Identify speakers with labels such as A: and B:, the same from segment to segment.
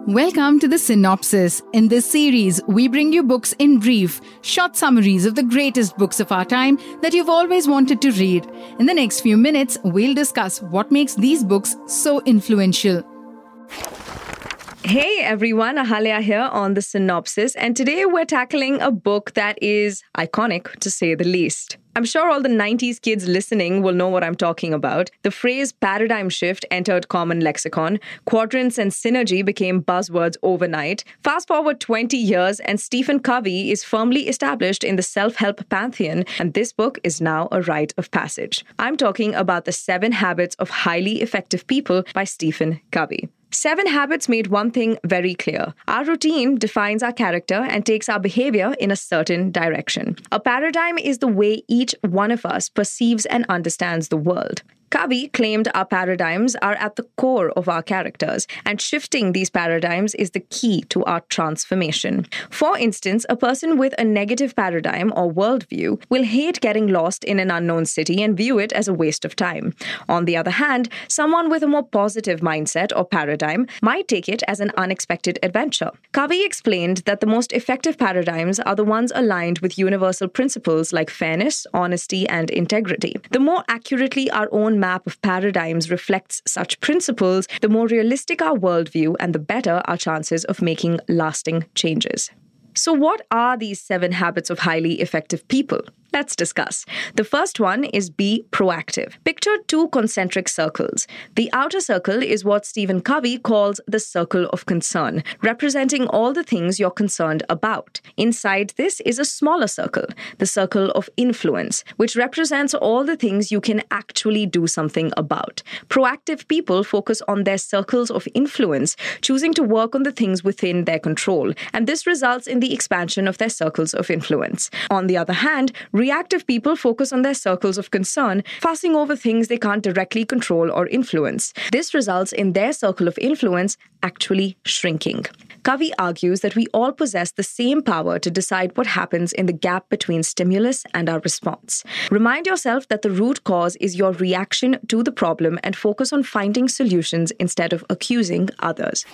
A: Welcome to the Synopsis. In this series, we bring you books in brief, short summaries of the greatest books of our time that you've always wanted to read. In the next few minutes, we'll discuss what makes these books so influential.
B: Hey everyone, Ahalya here on the Synopsis, and today we're tackling a book that is iconic to say the least. I'm sure all the 90s kids listening will know what I'm talking about. The phrase paradigm shift entered common lexicon. Quadrants and synergy became buzzwords overnight. Fast forward 20 years and Stephen Covey is firmly established in the self-help pantheon, and this book is now a rite of passage. I'm talking about The 7 Habits of Highly Effective People by Stephen Covey. 7 Habits made one thing very clear. Our routine defines our character and takes our behavior in a certain direction. A paradigm is the way each one of us perceives and understands the world. Covey claimed our paradigms are at the core of our characters, and shifting these paradigms is the key to our transformation. For instance, a person with a negative paradigm or worldview will hate getting lost in an unknown city and view it as a waste of time. On the other hand, someone with a more positive mindset or paradigm might take it as an unexpected adventure. Covey explained that the most effective paradigms are the ones aligned with universal principles like fairness, honesty, and integrity. The more accurately our own map of paradigms reflects such principles, the more realistic our worldview and the better our chances of making lasting changes. So what are these 7 habits of highly effective people? Let's discuss. The first one is be proactive. Picture 2 concentric circles. The outer circle is what Stephen Covey calls the circle of concern, representing all the things you're concerned about. Inside this is a smaller circle, the circle of influence, which represents all the things you can actually do something about. Proactive people focus on their circles of influence, choosing to work on the things within their control, and this results in the expansion of their circles of influence. On the other hand, reactive people focus on their circles of concern, fussing over things they can't directly control or influence. This results in their circle of influence actually shrinking. Covey argues that we all possess the same power to decide what happens in the gap between stimulus and our response. Remind yourself that the root cause is your reaction to the problem and focus on finding solutions instead of accusing others.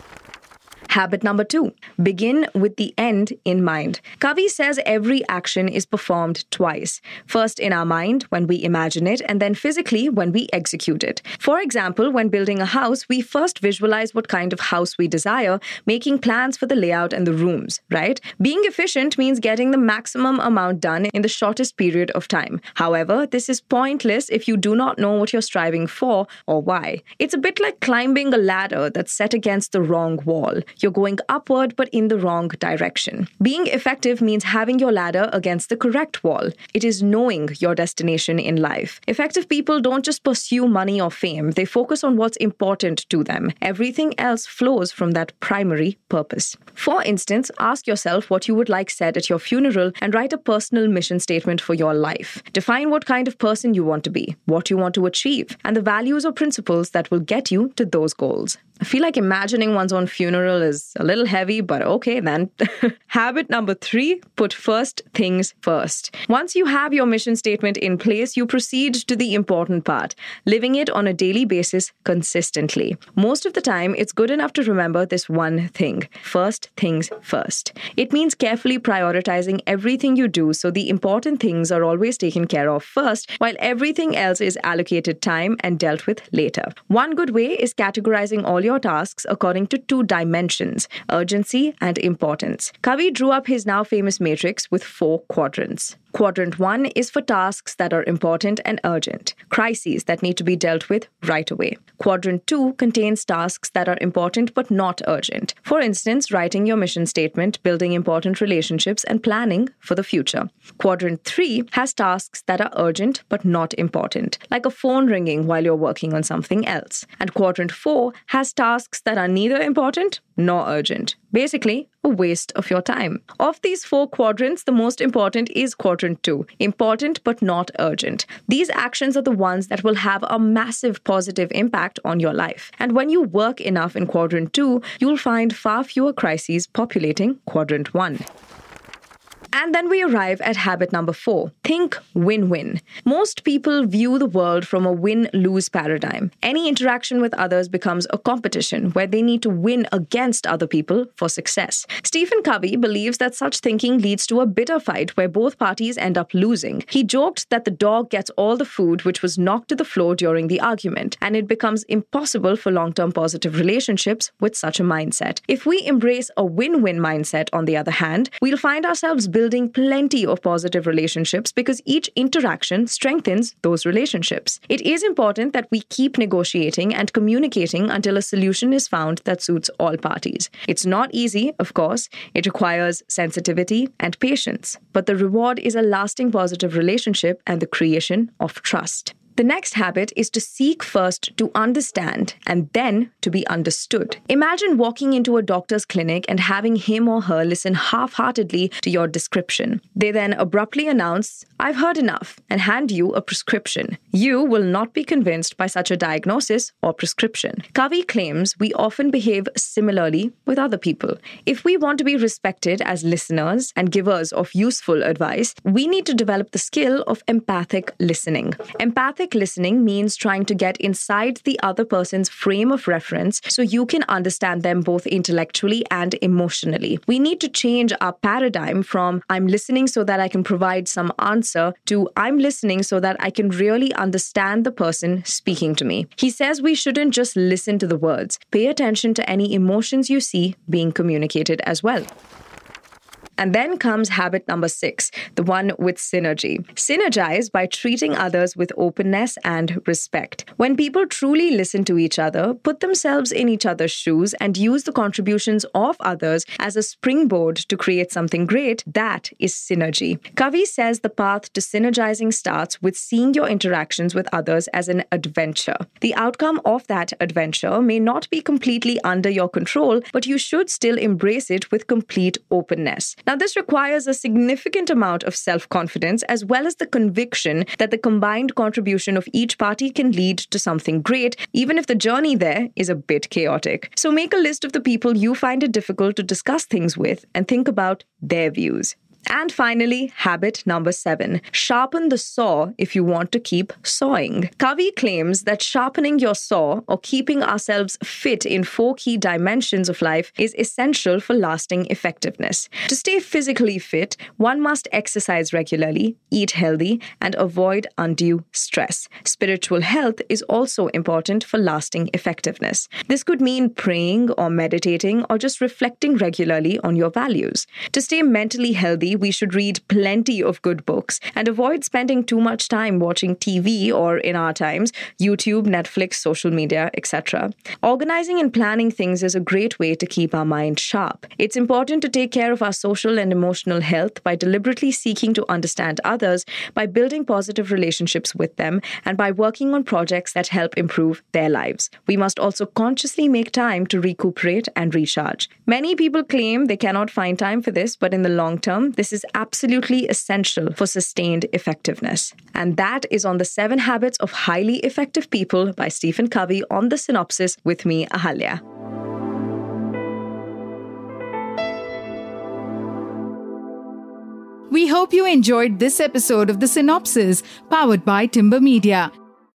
B: Habit number 2, begin with the end in mind. Covey says every action is performed twice. First in our mind when we imagine it, and then physically when we execute it. For example, when building a house, we first visualize what kind of house we desire, making plans for the layout and the rooms, right? Being efficient means getting the maximum amount done in the shortest period of time. However, this is pointless if you do not know what you're striving for or why. It's a bit like climbing a ladder that's set against the wrong wall. You're going upward but in the wrong direction. Being effective means having your ladder against the correct wall. It is knowing your destination in life. Effective people don't just pursue money or fame. They focus on what's important to them. Everything else flows from that primary purpose. For instance, ask yourself what you would like said at your funeral and write a personal mission statement for your life. Define what kind of person you want to be, what you want to achieve, and the values or principles that will get you to those goals. I feel like imagining one's own funeral is a little heavy, but okay then. Habit number 3, put first things first. Once you have your mission statement in place, you proceed to the important part, living it on a daily basis consistently. Most of the time, it's good enough to remember this one thing. First things first. It means carefully prioritizing everything you do so the important things are always taken care of first, while everything else is allocated time and dealt with later. One good way is categorizing all your tasks according to 2 dimensions, urgency and importance. Covey drew up his now famous matrix with 4 quadrants. Quadrant 1 is for tasks that are important and urgent, crises that need to be dealt with right away. Quadrant 2 contains tasks that are important but not urgent. For instance, writing your mission statement, building important relationships, and planning for the future. Quadrant 3 has tasks that are urgent but not important, like a phone ringing while you're working on something else. And Quadrant 4 has tasks that are neither important nor urgent. Basically, a waste of your time. Of these 4 quadrants, the most important is Quadrant 2, important but not urgent. These actions are the ones that will have a massive positive impact on your life. And when you work enough in Quadrant 2, you'll find far fewer crises populating Quadrant 1. And then we arrive at habit number 4. Think win-win. Most people view the world from a win-lose paradigm. Any interaction with others becomes a competition where they need to win against other people for success. Stephen Covey believes that such thinking leads to a bitter fight where both parties end up losing. He joked that the dog gets all the food which was knocked to the floor during the argument, and it becomes impossible for long-term positive relationships with such a mindset. If we embrace a win-win mindset, on the other hand, we'll find ourselves building plenty of positive relationships because each interaction strengthens those relationships. It is important that we keep negotiating and communicating until a solution is found that suits all parties. It's not easy, of course. It requires sensitivity and patience, but the reward is a lasting positive relationship and the creation of trust. The next habit is to seek first to understand and then to be understood. Imagine walking into a doctor's clinic and having him or her listen half-heartedly to your description. They then abruptly announce, "I've heard enough," and hand you a prescription. You will not be convinced by such a diagnosis or prescription. Covey claims we often behave similarly with other people. If we want to be respected as listeners and givers of useful advice, we need to develop the skill of empathic listening. Empathic listening means trying to get inside the other person's frame of reference so you can understand them both intellectually and emotionally. We need to change our paradigm from "I'm listening so that I can provide some answer" to "I'm listening so that I can really understand the person speaking to me." He says we shouldn't just listen to the words. Pay attention to any emotions you see being communicated as well. And then comes habit number 6, the one with synergy. Synergize by treating others with openness and respect. When people truly listen to each other, put themselves in each other's shoes, and use the contributions of others as a springboard to create something great, that is synergy. Covey says the path to synergizing starts with seeing your interactions with others as an adventure. The outcome of that adventure may not be completely under your control, but you should still embrace it with complete openness. Now, this requires a significant amount of self-confidence as well as the conviction that the combined contribution of each party can lead to something great, even if the journey there is a bit chaotic. So make a list of the people you find it difficult to discuss things with and think about their views. And finally, habit number 7. Sharpen the saw if you want to keep sawing. Covey claims that sharpening your saw, or keeping ourselves fit in 4 key dimensions of life, is essential for lasting effectiveness. To stay physically fit, one must exercise regularly, eat healthy, and avoid undue stress. Spiritual health is also important for lasting effectiveness. This could mean praying or meditating or just reflecting regularly on your values. To stay mentally healthy, we should read plenty of good books and avoid spending too much time watching TV or, in our times, YouTube, Netflix, social media, etc. Organizing and planning things is a great way to keep our mind sharp. It's important to take care of our social and emotional health by deliberately seeking to understand others, by building positive relationships with them, and by working on projects that help improve their lives. We must also consciously make time to recuperate and recharge. Many people claim they cannot find time for this, but in the long term, this is absolutely essential for sustained effectiveness. And that is on the 7 Habits of Highly Effective People by Stephen Covey on The Synopsis with me, Ahalya.
A: We hope you enjoyed this episode of The Synopsis, powered by Timber Media.